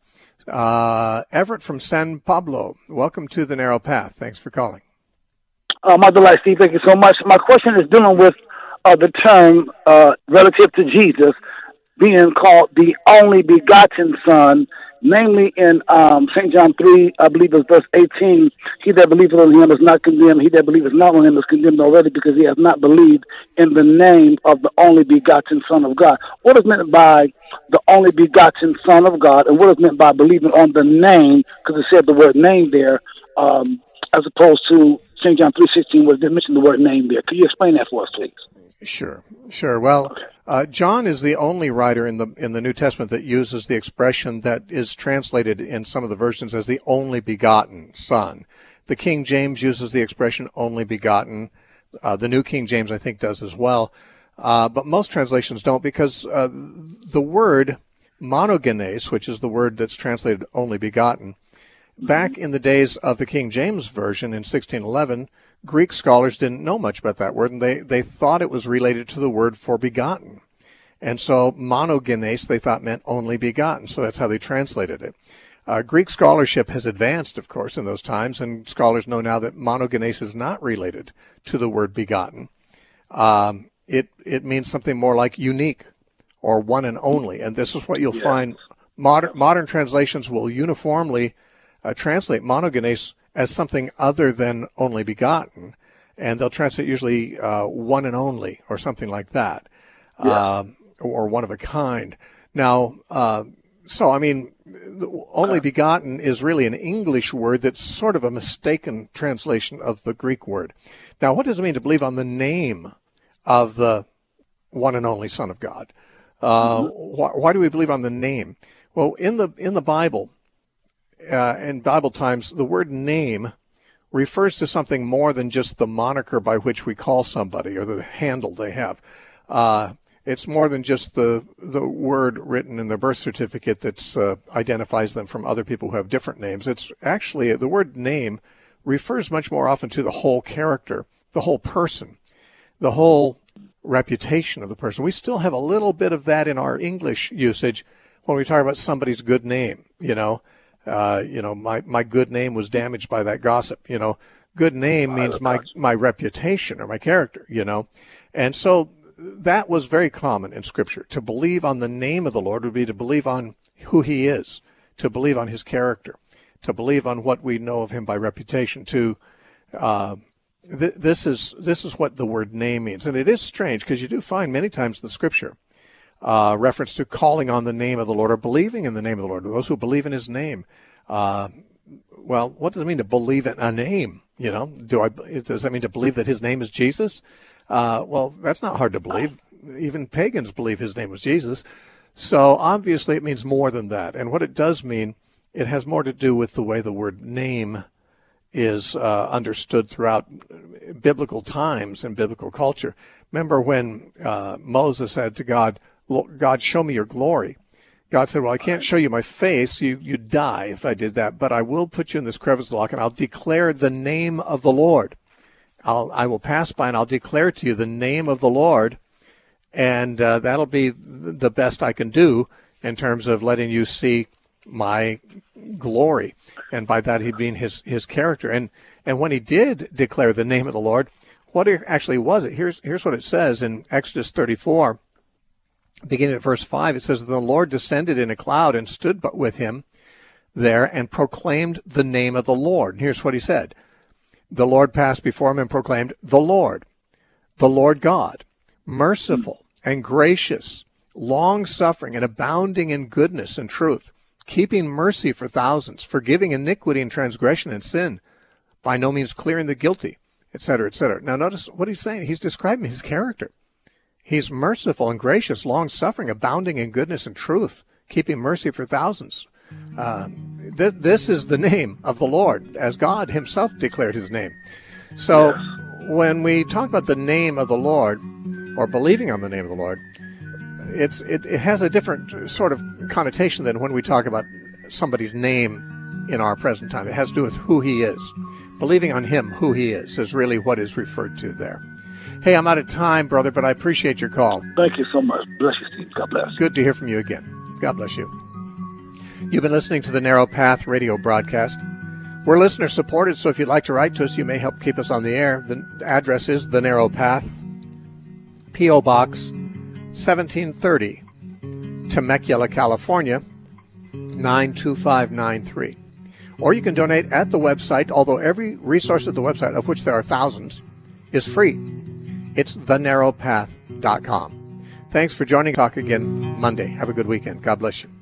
Uh, Everett from San Pablo, welcome to the Narrow Path. Thanks for calling. Uh, my delight, Steve. Thank you so much. My question is dealing with uh, the term uh, relative to Jesus being called the only begotten Son, namely in um, Saint John three, I believe it's verse eighteen, he that believeth on him is not condemned, he that believeth not on him is condemned already because he has not believed in the name of the only begotten Son of God. What is meant by the only begotten Son of God, and what is meant by believing on the name, because it said the word name there, um, as opposed to Saint John three sixteen, where it didn't mention the word name there. Could you explain that for us, please? Sure, sure. Well, uh, John is the only writer in the in the New Testament that uses the expression that is translated in some of the versions as the only begotten Son. The King James uses the expression only begotten. Uh, the New King James, I think, does as well. Uh, but most translations don't, because uh, the word monogenes, which is the word that's translated only begotten. Back in the days of the King James Version in sixteen eleven, Greek scholars didn't know much about that word, and they, they thought it was related to the word for begotten. And so monogenes, they thought, meant only begotten, so that's how they translated it. Uh, Greek scholarship has advanced, of course, in those times, and scholars know now that monogenes is not related to the word begotten. Um, it, it means something more like unique or one and only, and this is what you'll yes. find. Modern, modern translations will uniformly uh, translate monogenes as something other than only begotten, and they'll translate usually uh, one and only or something like that, yeah. uh, or one of a kind. Now, uh, so I mean, only begotten is really an English word that's sort of a mistaken translation of the Greek word. Now, what does it mean to believe on the name of the one and only Son of God? Uh, mm-hmm. why, why do we believe on the name? Well, in the in the Bible, uh, in Bible times, the word name refers to something more than just the moniker by which we call somebody or the handle they have. Uh, it's more than just the the word written in their birth certificate that uh, identifies them from other people who have different names. It's actually, the word name refers much more often to the whole character, the whole person, the whole reputation of the person. We still have a little bit of that in our English usage when we talk about somebody's good name. You know, uh, you know, my, my good name was damaged by that gossip. You know, good name means my, my reputation or my character, you know. And so that was very common in Scripture. To believe on the name of the Lord would be to believe on who he is, to believe on his character, to believe on what we know of him by reputation. To uh, th- this is this is what the word name means. And it is strange because you do find many times in the Scripture uh, reference to calling on the name of the Lord or believing in the name of the Lord, those who believe in his name. Uh, well, what does it mean to believe in a name? You know, do I? Does that mean to believe that his name is Jesus? Uh, well, that's not hard to believe. Even pagans believe his name was Jesus. So obviously it means more than that. And what it does mean, it has more to do with the way the word name is uh, understood throughout biblical times and biblical culture. Remember when uh, Moses said to God, God, show me your glory. God said, well, I can't show you my face. You, you'd die if I did that, but I will put you in this crevice of the rock and I'll declare the name of the Lord. I'll, I will pass by and I'll declare to you the name of the Lord, and uh, that'll be the best I can do in terms of letting you see my glory. And by that, he'd mean his, his character. And, and when he did declare the name of the Lord, what it actually was it? Here's, here's what it says in Exodus thirty-four, beginning at verse five. It says, the Lord descended in a cloud and stood with him there and proclaimed the name of the Lord. And here's what he said. The Lord passed before him and proclaimed, the Lord, the Lord God, merciful and gracious, long-suffering and abounding in goodness and truth, keeping mercy for thousands, forgiving iniquity and transgression and sin, by no means clearing the guilty, et cetera, et cetera. Now notice what he's saying. He's describing his character. He's merciful and gracious, long-suffering, abounding in goodness and truth, keeping mercy for thousands. Um, th- this is the name of the Lord, as God himself declared his name. So when we talk about the name of the Lord, or believing on the name of the Lord, it's it, it has a different sort of connotation than when we talk about somebody's name in our present time. It has to do with who he is. Believing on him, who he is, is really what is referred to there. Hey, I'm out of time, brother, but I appreciate your call. Thank you so much. Bless you, Steve. God bless. Good to hear from you again. God bless you. You've been listening to the Narrow Path radio broadcast. We're listener supported, so if you'd like to write to us, you may help keep us on the air. The address is The Narrow Path, P O. Box seventeen thirty, Temecula, California, nine two five nine three. Or you can donate at the website, although every resource at the website, of which there are thousands, is free. It's the narrow path dot com. Thanks for joining. Talk again Monday. Have a good weekend. God bless you.